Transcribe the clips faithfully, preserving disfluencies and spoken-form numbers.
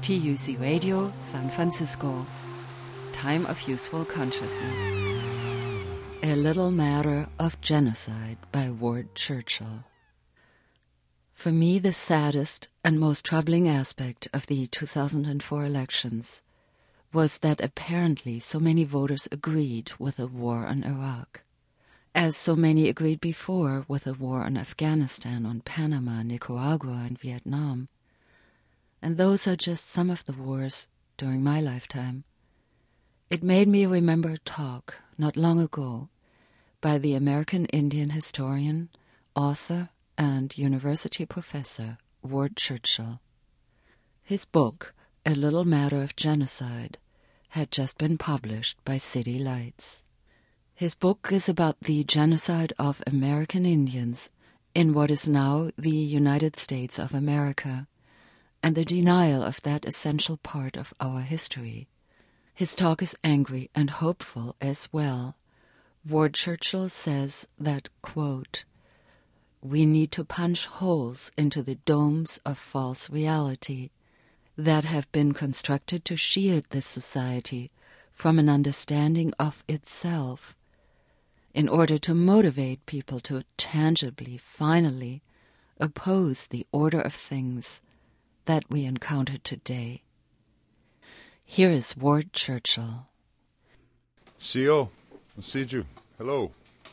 T U C Radio, San Francisco. Time of Useful Consciousness. A Little Matter of Genocide by Ward Churchill. For me, the saddest and most troubling aspect of the two thousand four elections was that apparently so many voters agreed with the war on Iraq, as so many agreed before with the war on Afghanistan, on Panama, Nicaragua, and Vietnam. And those are just some of the wars during my lifetime. It made me remember a talk not long ago by the American Indian historian, author, and university professor Ward Churchill. His book, A Little Matter of Genocide, had just been published by City Lights. His book is about the genocide of American Indians in what is now the United States of America, and the denial of that essential part of our history. His talk is angry and hopeful as well. Ward Churchill says that, quote, "We need to punch holes into the domes of false reality that have been constructed to shield this society from an understanding of itself, in order to motivate people to tangibly, finally, oppose the order of things that we encounter today." Here is Ward Churchill. C O, Siju, hello.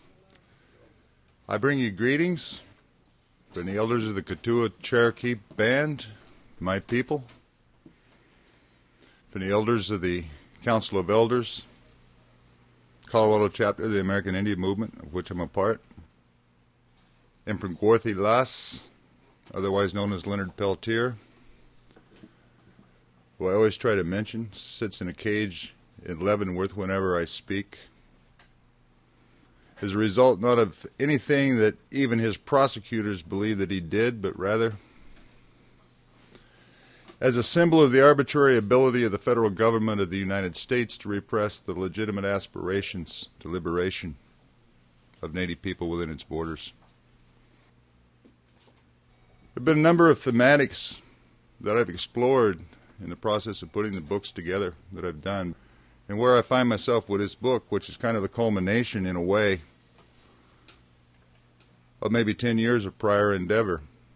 I bring you greetings from the elders of the Katua Cherokee Band, my people, from the elders of the Council of Elders, Colorado chapter of the American Indian Movement, of which I'm a part, and from Gorthy Lass, otherwise known as Leonard Peltier, who I always try to mention, sits in a cage in Leavenworth whenever I speak, as a result not of anything that even his prosecutors believe that he did, but rather as a symbol of the arbitrary ability of the federal government of the United States to repress the legitimate aspirations to liberation of Native people within its borders. There have been a number of thematics that I've explored in the process of putting the books together that I've done, and where I find myself with this book, which is kind of the culmination in a way of maybe ten years of prior endeavor,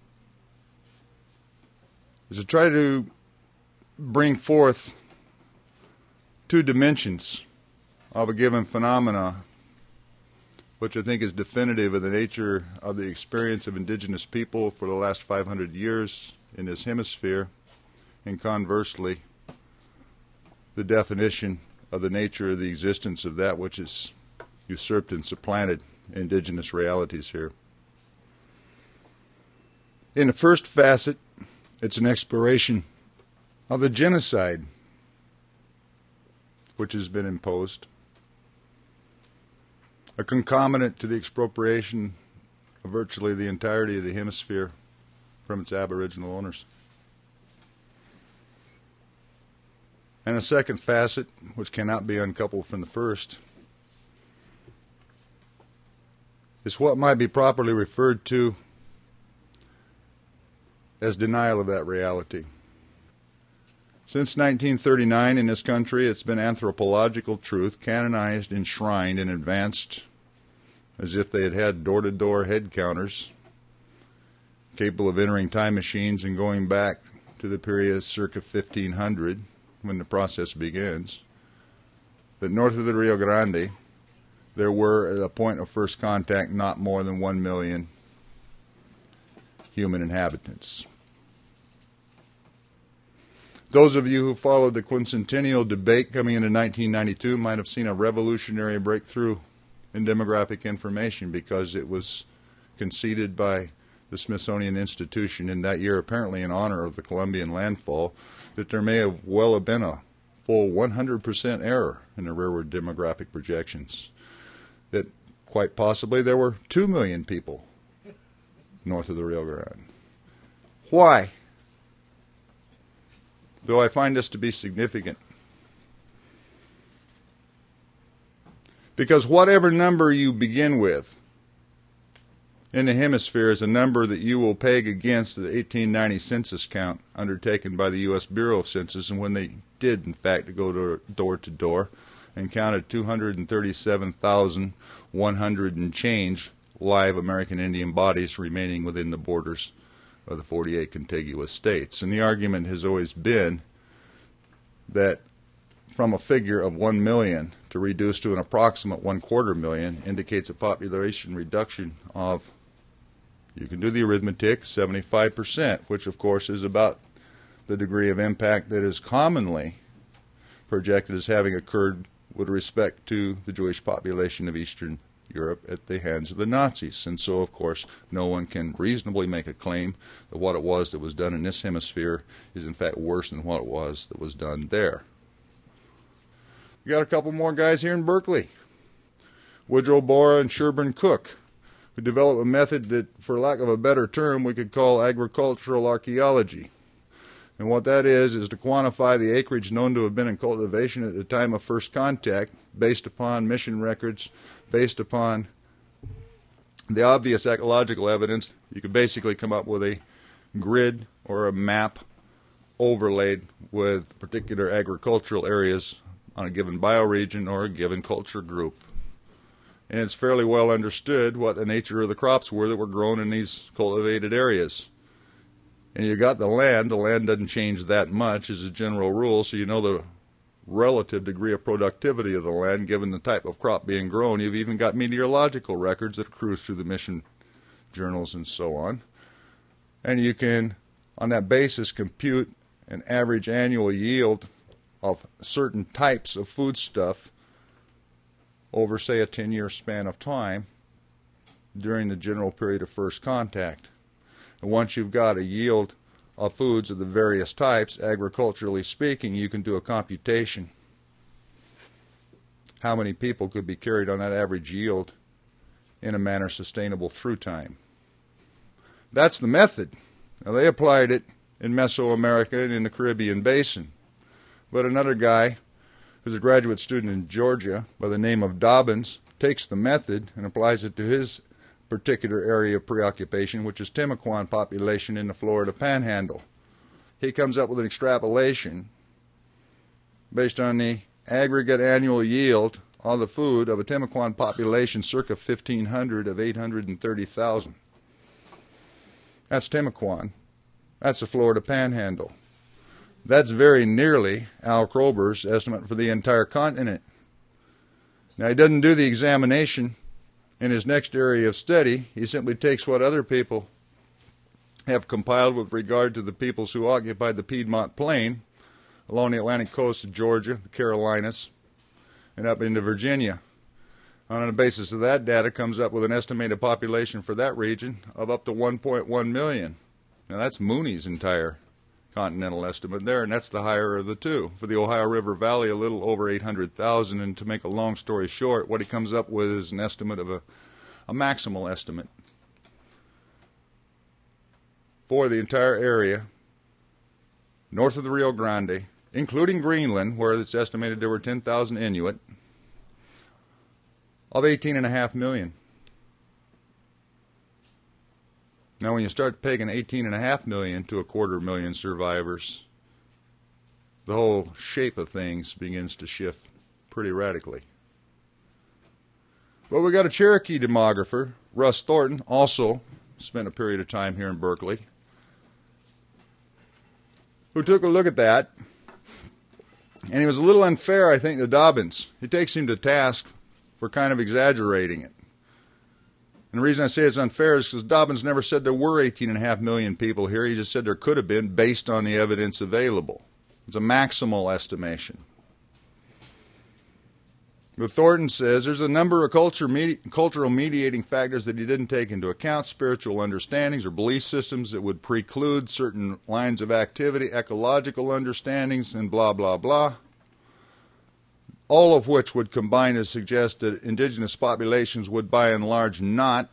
is to try to bring forth two dimensions of a given phenomena, which I think is definitive of the nature of the experience of indigenous people for the last five hundred years in this hemisphere, and conversely, the definition of the nature of the existence of that which is usurped and supplanted indigenous realities here. In the first facet, it's an exploration of the genocide which has been imposed, a concomitant to the expropriation of virtually the entirety of the hemisphere from its aboriginal owners. And a second facet, which cannot be uncoupled from the first, is what might be properly referred to as denial of that reality. Since nineteen thirty-nine in this country, it's been anthropological truth canonized, enshrined, and advanced as if they had had door-to-door head counters capable of entering time machines and going back to the period circa fifteen hundred, when the process begins, that north of the Rio Grande, there were, at a point of first contact, not more than one million human inhabitants. Those of you who followed the quincentennial debate coming into nineteen ninety-two might have seen a revolutionary breakthrough in demographic information, because it was conceded by the Smithsonian Institution in that year, apparently in honor of the Columbian landfall, that there may have well have been a full one hundred percent error in the rearward demographic projections, that quite possibly there were two million people north of the Rio Grande. Why? Though I find this to be significant, because whatever number you begin with in the hemisphere is a number that you will peg against the eighteen ninety census count undertaken by the U S Bureau of Census, and when they did, in fact, go to door to door and counted two hundred thirty-seven thousand one hundred and change live American Indian bodies remaining within the borders of the forty-eight contiguous states. And the argument has always been that from a figure of one million to reduce to an approximate one quarter million indicates a population reduction of, you can do the arithmetic, seventy-five percent, which of course is about the degree of impact that is commonly projected as having occurred with respect to the Jewish population of Eastern Europe at the hands of the Nazis. And so, of course, no one can reasonably make a claim that what it was that was done in this hemisphere is in fact worse than what it was that was done there. We got a couple more guys here in Berkeley, Woodrow Bora and Sherburne Cook, who developed a method that, for lack of a better term, we could call agricultural archaeology. And what that is, is to quantify the acreage known to have been in cultivation at the time of first contact, based upon mission records, based upon the obvious ecological evidence. You could basically come up with a grid or a map overlaid with particular agricultural areas on a given bioregion or a given culture group. And it's fairly well understood what the nature of the crops were that were grown in these cultivated areas. And you got the land. The land doesn't change that much as a general rule, so you know the relative degree of productivity of the land given the type of crop being grown. You've even got meteorological records that accrue through the mission journals and so on. And you can, on that basis, compute an average annual yield of certain types of foodstuff over, say, a ten-year span of time during the general period of first contact. And once you've got a yield of foods of the various types, agriculturally speaking, you can do a computation. How many people could be carried on that average yield in a manner sustainable through time? That's the method. Now, they applied it in Mesoamerica and in the Caribbean Basin. But another guy who's a graduate student in Georgia by the name of Dobbins takes the method and applies it to his particular area of preoccupation, which is Timucuan population in the Florida Panhandle. He comes up with an extrapolation based on the aggregate annual yield of the food of a Timucuan population circa fifteen hundred of eight hundred thirty thousand. That's Timucuan. That's the Florida Panhandle. That's very nearly Al Kroeber's estimate for the entire continent. Now, he doesn't do the examination in his next area of study. He simply takes what other people have compiled with regard to the peoples who occupied the Piedmont Plain along the Atlantic coast of Georgia, the Carolinas, and up into Virginia. On the basis of that data, comes up with an estimated population for that region of up to one point one million. Now, that's Mooney's entire continental estimate there, and that's the higher of the two. For the Ohio River Valley, a little over eight hundred thousand, and to make a long story short, what he comes up with is an estimate of a, a maximal estimate for the entire area north of the Rio Grande, including Greenland, where it's estimated there were ten thousand Inuit, of eighteen point five million. Now, when you start pegging eighteen point five million to a quarter million survivors, the whole shape of things begins to shift pretty radically. But we got a Cherokee demographer, Russ Thornton, also spent a period of time here in Berkeley, who took a look at that, and he was a little unfair, I think, to Dobbins. He takes him to task for kind of exaggerating it. And the reason I say it's unfair is because Dobbins never said there were eighteen point five million people here. He just said there could have been based on the evidence available. It's a maximal estimation. But Thornton says there's a number of culture medi- cultural mediating factors that he didn't take into account, spiritual understandings or belief systems that would preclude certain lines of activity, ecological understandings, and blah, blah, blah. All of which would combine to suggest that indigenous populations would by and large not,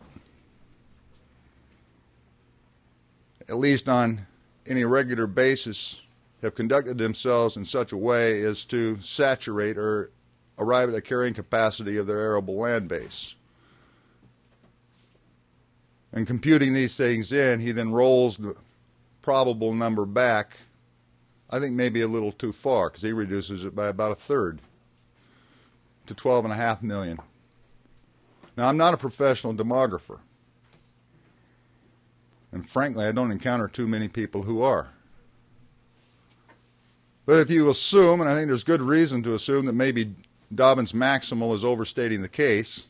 at least on any regular basis, have conducted themselves in such a way as to saturate or arrive at the carrying capacity of their arable land base. And computing these things in, he then rolls the probable number back, I think maybe a little too far, because he reduces it by about a third to twelve and a half million. Now, I'm not a professional demographer. And frankly, I don't encounter too many people who are. But if you assume, and I think there's good reason to assume that maybe Dobbin's maximal is overstating the case,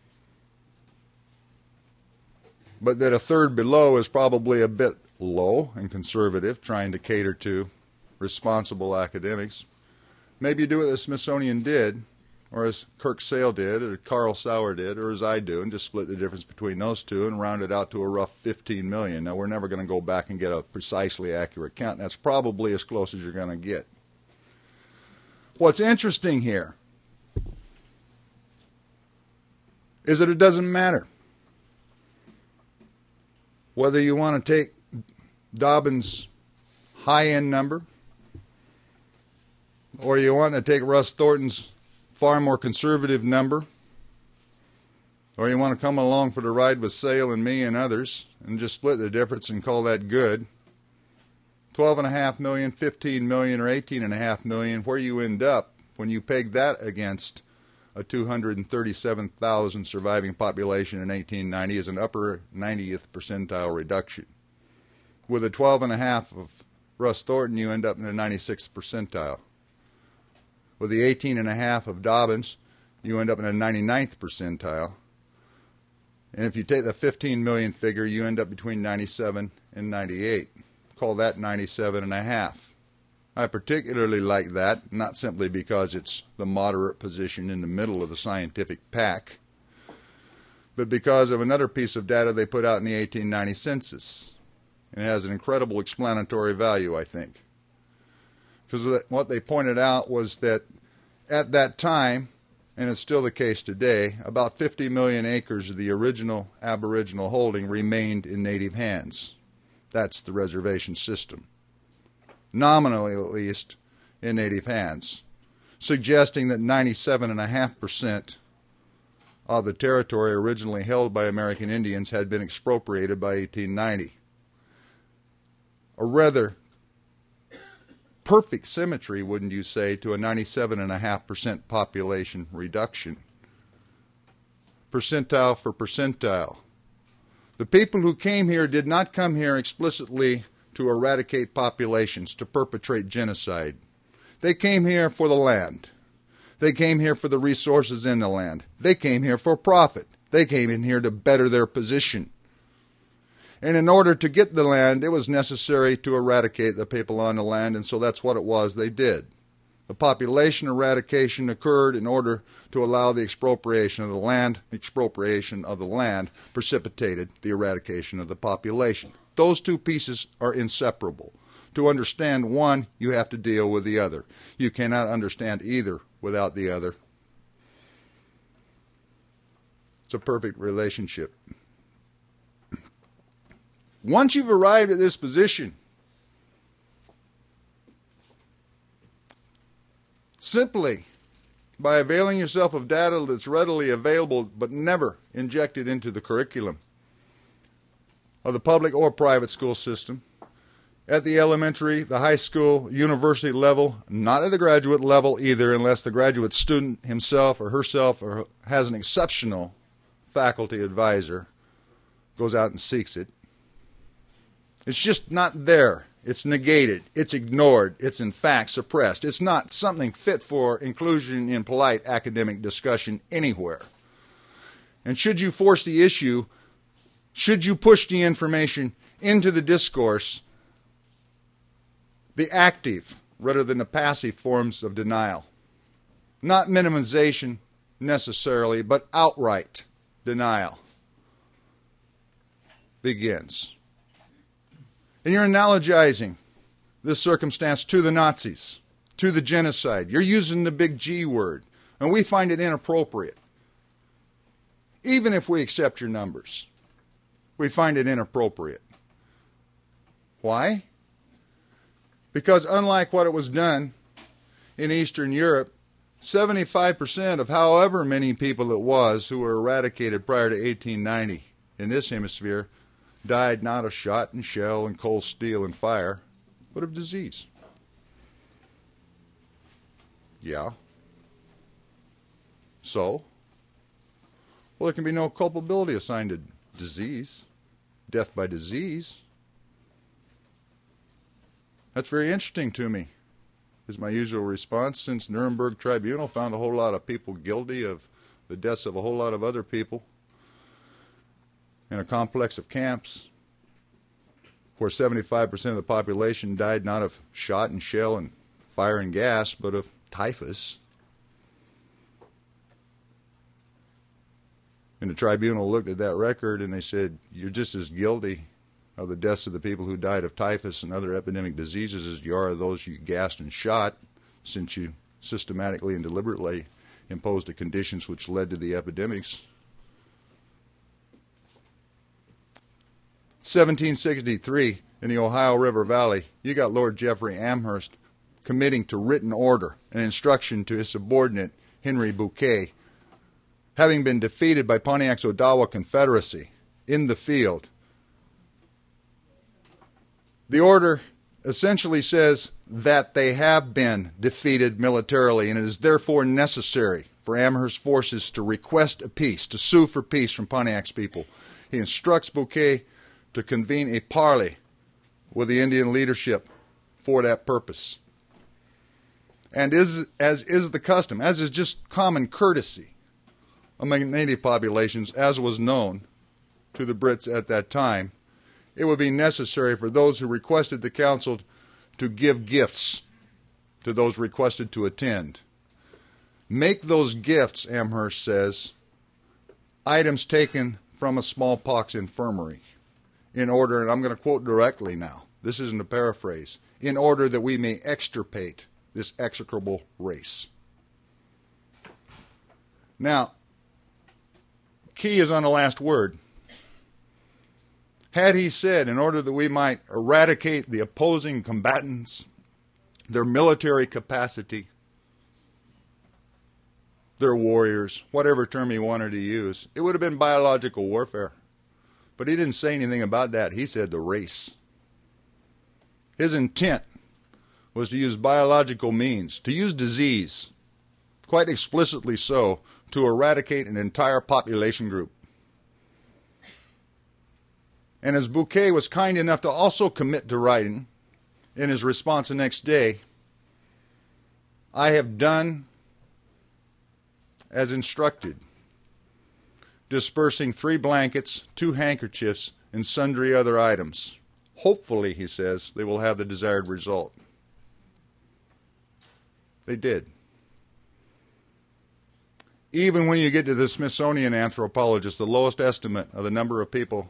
but that a third below is probably a bit low and conservative, trying to cater to responsible academics, maybe you do what the Smithsonian did, or as Kirk Sale did, or Carl Sauer did, or as I do, and just split the difference between those two and round it out to a rough fifteen million. Now, we're never going to go back and get a precisely accurate count. That's probably as close as you're going to get. What's interesting here is that it doesn't matter whether you want to take Dobbin's high-end number or you want to take Russ Thornton's far more conservative number, or you want to come along for the ride with Sale and me and others and just split the difference and call that good. twelve and a half million, fifteen million, or eighteen and a half million, where you end up when you peg that against a two hundred thirty-seven thousand surviving population in eighteen ninety is an upper ninetieth percentile reduction. With a twelve and a half of Russ Thornton, you end up in the ninety-sixth percentile. With the eighteen and a half of Dobbins, you end up in a ninety-ninth percentile. And if you take the fifteen million figure, you end up between ninety-seven and ninety-eight. Call that ninety-seven and a half. I particularly like that, not simply because it's the moderate position in the middle of the scientific pack, but because of another piece of data they put out in the eighteen ninety census. And it has an incredible explanatory value, I think. Because what they pointed out was that at that time, and it's still the case today, about fifty million acres of the original Aboriginal holding remained in native hands. That's the reservation system. Nominally, at least, in native hands, suggesting that ninety-seven point five percent of the territory originally held by American Indians had been expropriated by eighteen ninety. A rather perfect symmetry, wouldn't you say, to a ninety-seven point five percent population reduction. Percentile for percentile. The people who came here did not come here explicitly to eradicate populations, to perpetrate genocide. They came here for the land. They came here for the resources in the land. They came here for profit. They came in here to better their position. And in order to get the land, it was necessary to eradicate the people on the land, and so that's what it was they did. The population eradication occurred in order to allow the expropriation of the land. The expropriation of the land precipitated the eradication of the population. Those two pieces are inseparable. To understand one, you have to deal with the other. You cannot understand either without the other. It's a perfect relationship. Once you've arrived at this position, simply by availing yourself of data that's readily available but never injected into the curriculum of the public or private school system, at the elementary, the high school, university level, not at the graduate level either, unless the graduate student himself or herself or has an exceptional faculty advisor, goes out and seeks it. It's just not there. It's negated. It's ignored. It's in fact suppressed. It's not something fit for inclusion in polite academic discussion anywhere. And should you force the issue, should you push the information into the discourse, the active rather than the passive forms of denial, not minimization necessarily, but outright denial, begins. And you're analogizing this circumstance to the Nazis, to the genocide. You're using the big G word, and we find it inappropriate. Even if we accept your numbers, we find it inappropriate. Why? Because unlike what it was done in Eastern Europe, seventy-five percent of however many people it was who were eradicated prior to eighteen ninety in this hemisphere died not of shot and shell and cold steel and fire, but of disease. Yeah. So? Well, there can be no culpability assigned to disease, death by disease. That's very interesting to me, is my usual response, since Nuremberg Tribunal found a whole lot of people guilty of the deaths of a whole lot of other people in a complex of camps where seventy-five percent of the population died not of shot and shell and fire and gas, but of typhus. And the tribunal looked at that record and they said, you're just as guilty of the deaths of the people who died of typhus and other epidemic diseases as you are of those you gassed and shot, since you systematically and deliberately imposed the conditions which led to the epidemics. seventeen sixty-three, in the Ohio River Valley, you got Lord Jeffrey Amherst committing to written order and instruction to his subordinate, Henry Bouquet, having been defeated by Pontiac's Odawa Confederacy in the field. The order essentially says that they have been defeated militarily, and it is therefore necessary for Amherst's forces to request a peace, to sue for peace from Pontiac's people. He instructs Bouquet to convene a parley with the Indian leadership for that purpose. And is, as is the custom, as is just common courtesy among native populations, as was known to the Brits at that time, it would be necessary for those who requested the council to give gifts to those requested to attend. Make those gifts, Amherst says, items taken from a smallpox infirmary, in order, and I'm going to quote directly now, this isn't a paraphrase, in order that we may extirpate this execrable race. Now, key is on the last word. Had he said, in order that we might eradicate the opposing combatants, their military capacity, their warriors, whatever term he wanted to use, it would have been biological warfare. But he didn't say anything about that. He said the race. His intent was to use biological means, to use disease, quite explicitly so, to eradicate an entire population group. And as Bouquet was kind enough to also commit to writing, in his response the next day, I have done as instructed, dispersing three blankets, two handkerchiefs, and sundry other items. Hopefully, he says, they will have the desired result. They did. Even when you get to the Smithsonian anthropologists, the lowest estimate of the number of people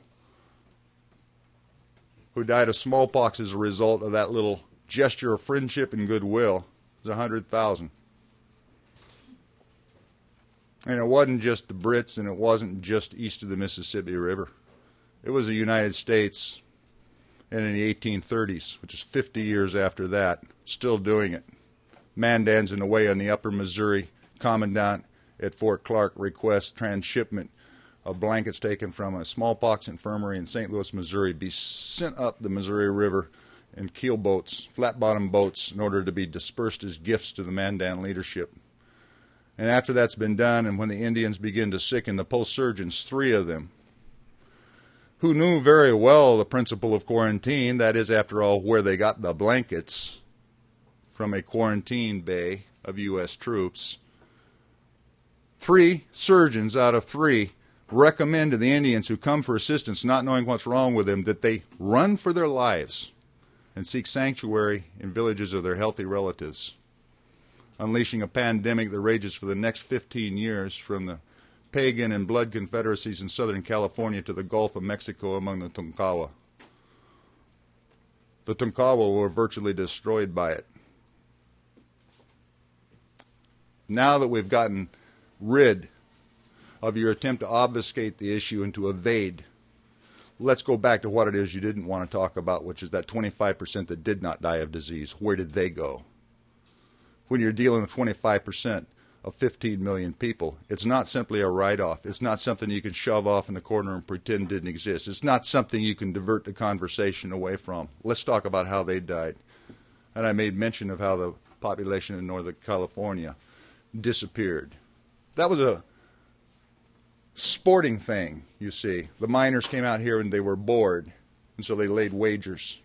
who died of smallpox as a result of that little gesture of friendship and goodwill is one hundred thousand. And it wasn't just the Brits, and it wasn't just east of the Mississippi River. It was the United States, and in the eighteen thirties, which is fifty years after that, still doing it. Mandans in the way on the upper Missouri, commandant at Fort Clark requests transshipment of blankets taken from a smallpox infirmary in Saint Louis, Missouri, be sent up the Missouri River in keel boats, flat-bottom boats, in order to be dispersed as gifts to the Mandan leadership. And after that's been done, and when the Indians begin to sicken, the post-surgeons, three of them, who knew very well the principle of quarantine, that is, after all, where they got the blankets from a quarantine bay of U S troops, three surgeons out of three recommend to the Indians who come for assistance, not knowing what's wrong with them, that they run for their lives and seek sanctuary in villages of their healthy relatives, unleashing a pandemic that rages for the next fifteen years from the pagan and blood confederacies in Southern California to the Gulf of Mexico among the Tonkawa. The Tonkawa were virtually destroyed by it. Now that we've gotten rid of your attempt to obfuscate the issue and to evade, let's go back to what it is you didn't want to talk about, which is that twenty-five percent that did not die of disease. Where did they go? When you're dealing with twenty-five percent of fifteen million people. It's not simply a write-off. It's not something you can shove off in the corner and pretend didn't exist. It's not something you can divert the conversation away from. Let's talk about how they died. And I made mention of how the population in Northern California disappeared. That was a sporting thing, you see. The miners came out here and they were bored, and so they laid wagers.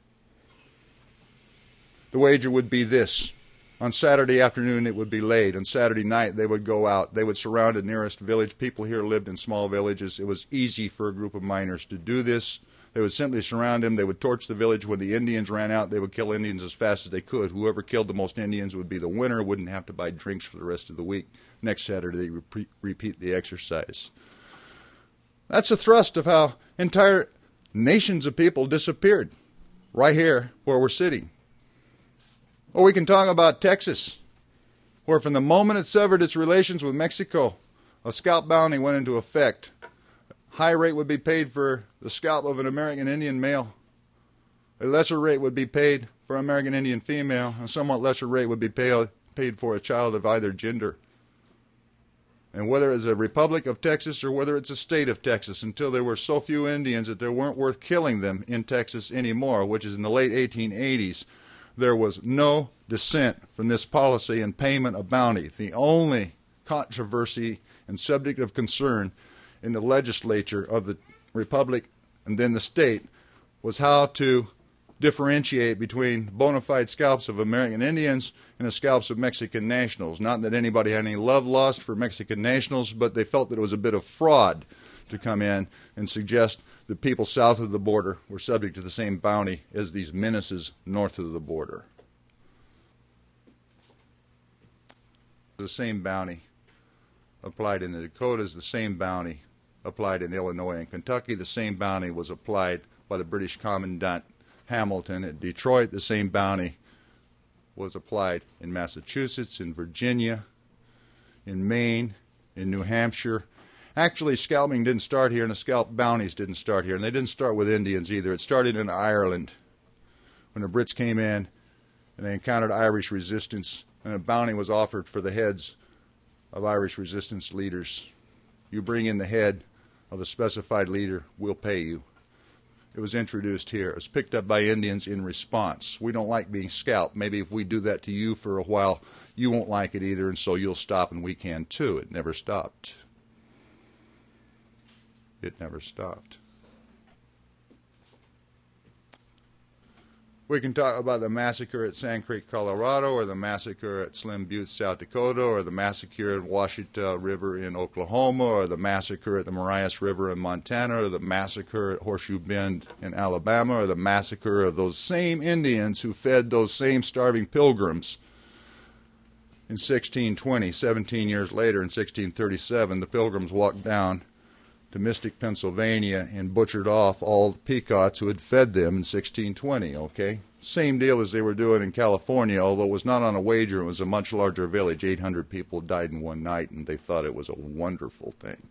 The wager would be this. On Saturday afternoon it would be laid. On Saturday night they would go out. They would surround the nearest village. People here lived in small villages. It was easy for a group of miners to do this. They would simply surround them. They would torch the village. When the Indians ran out, they would kill Indians as fast as they could. Whoever killed the most Indians would be the winner, wouldn't have to buy drinks for the rest of the week. Next Saturday they would repeat the exercise. That's the thrust of how entire nations of people disappeared, right here where we're sitting. Or we can talk about Texas, where from the moment it severed its relations with Mexico, a scalp bounty went into effect. High rate would be paid for the scalp of an American Indian male. A lesser rate would be paid for an American Indian female. A somewhat lesser rate would be pay, paid for a child of either gender. And whether it's a Republic of Texas or whether it's a state of Texas, until there were so few Indians that they weren't worth killing them in Texas anymore, which is in the late eighteen eighties, there was no dissent from this policy and payment of bounty. The only controversy and subject of concern in the legislature of the Republic and then the state was how to differentiate between bona fide scalps of American Indians and the scalps of Mexican nationals. Not that anybody had any love lost for Mexican nationals, but they felt that it was a bit of fraud to come in and suggest that people south of the border were subject to the same bounty as these menaces north of the border. The same bounty applied in the Dakotas, the same bounty applied in Illinois and Kentucky. The same bounty was applied by the British Commandant Hamilton at Detroit. The same bounty was applied in Massachusetts, in Virginia, in Maine, in New Hampshire. Actually, scalping didn't start here, and the scalp bounties didn't start here, and they didn't start with Indians either. It started in Ireland when the Brits came in and they encountered Irish resistance, and a bounty was offered for the heads of Irish resistance leaders. You bring in the head of the specified leader, we'll pay you. It was introduced here. It was picked up by Indians in response. We don't like being scalped. Maybe if we do that to you for a while, you won't like it either, and so you'll stop and we can too. It never stopped. It never stopped. We can talk about the massacre at Sand Creek, Colorado, or the massacre at Slim Butte, South Dakota, or the massacre at Washita River in Oklahoma, or the massacre at the Marias River in Montana, or the massacre at Horseshoe Bend in Alabama, or the massacre of those same Indians who fed those same starving pilgrims. In sixteen twenty, seventeen years later, in sixteen thirty-seven, the Pilgrims walked down to Mystic, Pennsylvania, and butchered off all the Pequots who had fed them in sixteen twenty, okay? Same deal as they were doing in California, although it was not on a wager. It was a much larger village. eight hundred people died in one night, and they thought it was a wonderful thing.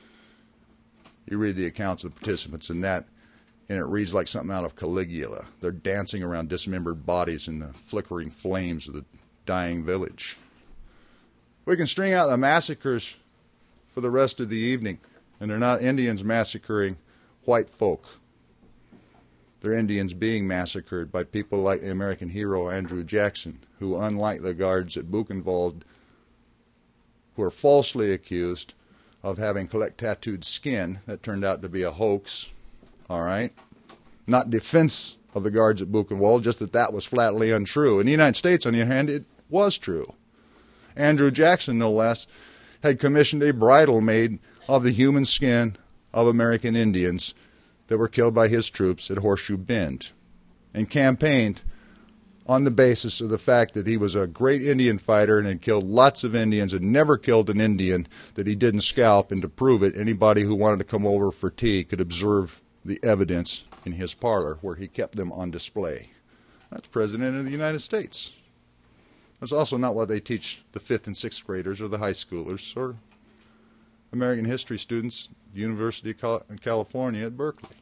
You read the accounts of the participants in that, and it reads like something out of Caligula. They're dancing around dismembered bodies in the flickering flames of the dying village. We can string out the massacres for the rest of the evening. And they're not Indians massacring white folk. They're Indians being massacred by people like the American hero Andrew Jackson, who, unlike the guards at Buchenwald, were falsely accused of having collect tattooed skin. That turned out to be a hoax. All right? Not defense of the guards at Buchenwald, just that that was flatly untrue. In the United States, on the other hand, it was true. Andrew Jackson, no less, had commissioned a bridle made of the human skin of American Indians that were killed by his troops at Horseshoe Bend, and campaigned on the basis of the fact that he was a great Indian fighter and had killed lots of Indians and never killed an Indian that he didn't scalp. And to prove it, anybody who wanted to come over for tea could observe the evidence in his parlor where he kept them on display. That's President of the United States. That's also not what they teach the fifth and sixth graders or the high schoolers or American history students at the University of California at Berkeley.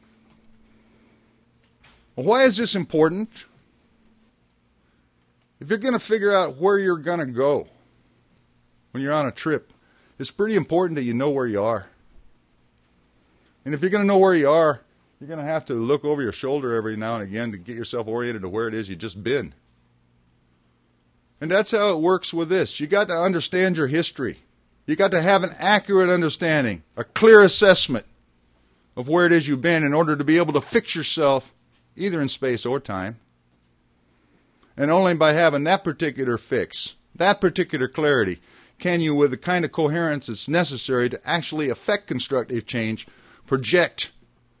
Well, why is this important? If you're going to figure out where you're going to go, when you're on a trip, it's pretty important that you know where you are. And if you're going to know where you are, you're going to have to look over your shoulder every now and again to get yourself oriented to where it is you've just been. And that's how it works with this. You got to understand your history. You got to have an accurate understanding, a clear assessment of where it is you've been in order to be able to fix yourself either in space or time. And only by having that particular fix, that particular clarity, can you, with the kind of coherence that's necessary to actually affect constructive change, project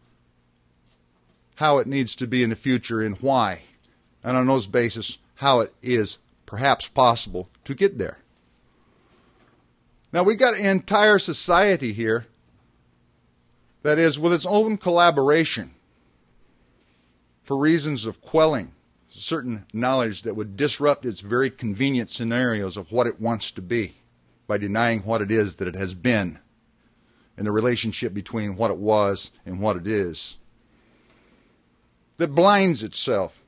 how it needs to be in the future and why, and on those basis, how it is perhaps possible to get there. Now, we've got an entire society here that is with its own collaboration for reasons of quelling certain knowledge that would disrupt its very convenient scenarios of what it wants to be by denying what it is that it has been and the relationship between what it was and what it is, that blinds itself.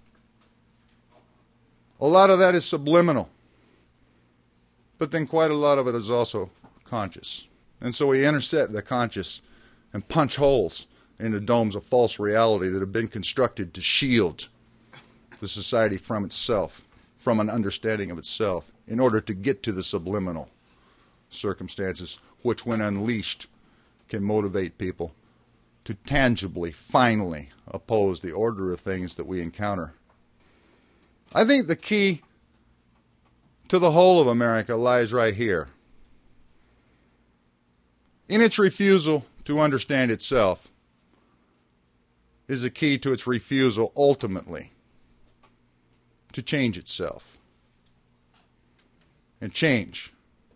A lot of that is subliminal, but then quite a lot of it is also conscious. And so we intersect the conscious and punch holes in the domes of false reality that have been constructed to shield the society from itself, from an understanding of itself, in order to get to the subliminal circumstances, which when unleashed can motivate people to tangibly, finally oppose the order of things that we encounter. I think the key to the whole of America lies right here. In its refusal to understand itself is the key to its refusal ultimately to change itself. And change,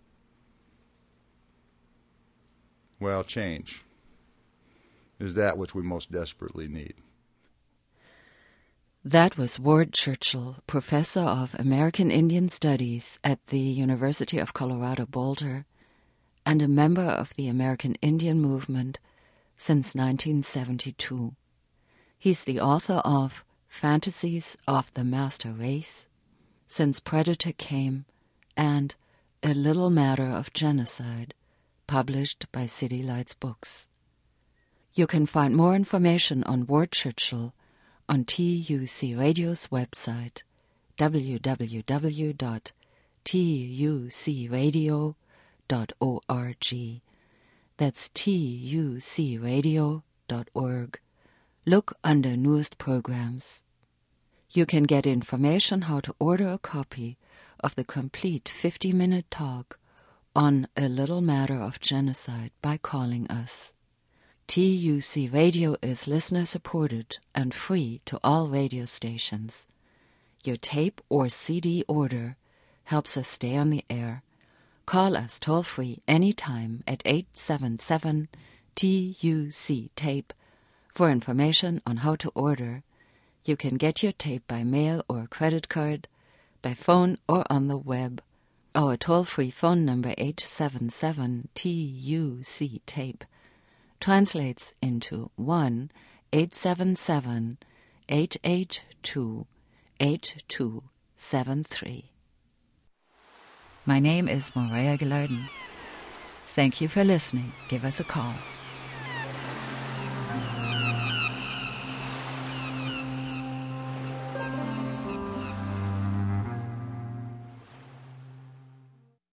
well, change is that which we most desperately need. That was Ward Churchill, professor of American Indian Studies at the University of Colorado Boulder and a member of the American Indian movement since nineteen seventy-two. He's the author of Fantasies of the Master Race, Since Predator Came, and A Little Matter of Genocide, published by City Lights Books. You can find more information on Ward Churchill on T U C Radio's website, w w w dot t u c radio dot org. That's t u c radio dot org. Look under newest programs. You can get information how to order a copy of the complete fifty-minute talk on A Little Matter of Genocide by calling us. T U C Radio is listener-supported and free to all radio stations. Your tape or C D order helps us stay on the air. Call us toll-free anytime at eight seven seven T U C tape for information on how to order. You can get your tape by mail or credit card, by phone or on the web. Our toll-free phone number eight seven seven T U C tape translates into one eight seven seven eight eight two eight two seven three. My name is Maria Gilardin. Thank you for listening. Give us a call.